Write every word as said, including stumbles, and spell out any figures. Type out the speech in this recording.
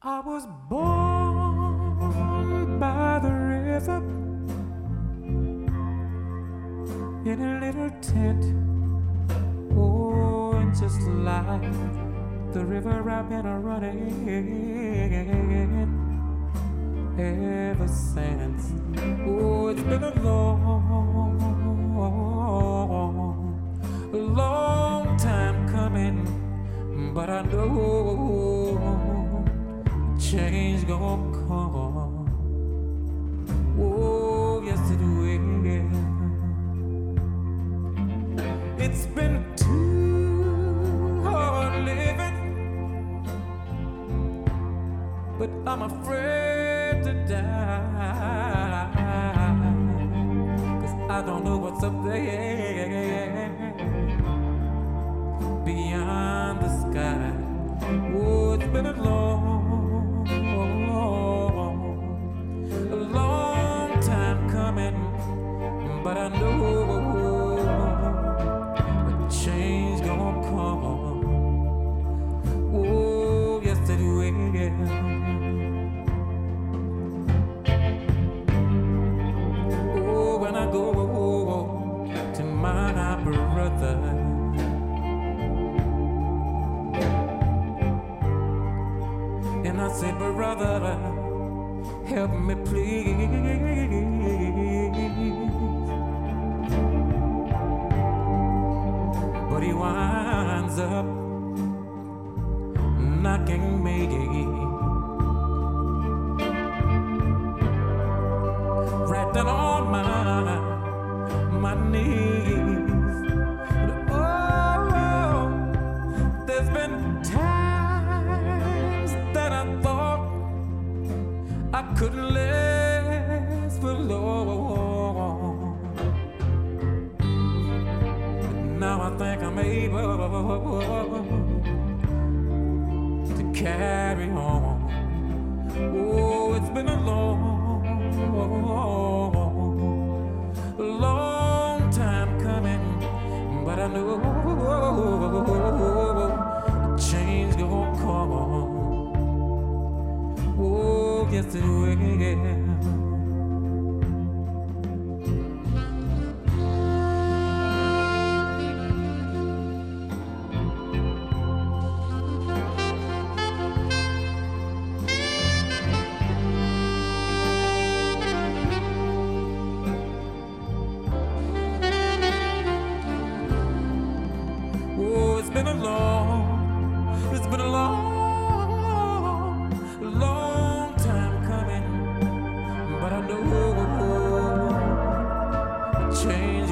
I was born by the river in a little tent. Oh, and just like the river I've been a running ever since. Oh, it's been a long, a long time coming, but I know change gon' come. Oh, yes it will. It's been too hard living, but I'm afraid to die, 'cause I don't know what's up there beyond the sky. Oh, it's been a long a long time coming, but I know a change gonna come. Oh, yes it will. Oh, when I go to my brother, and I say, brother, help me please. But he winds up knocking me right down on my my knees. Oh, there's been times that I thought I couldn't last for long, but now I think I'm able to carry on. Oh, it's been a long, long time coming, but I know a change gonna come. Oh, yes it will. Oh, it's been a long, it's been a long, long time coming, but I know a change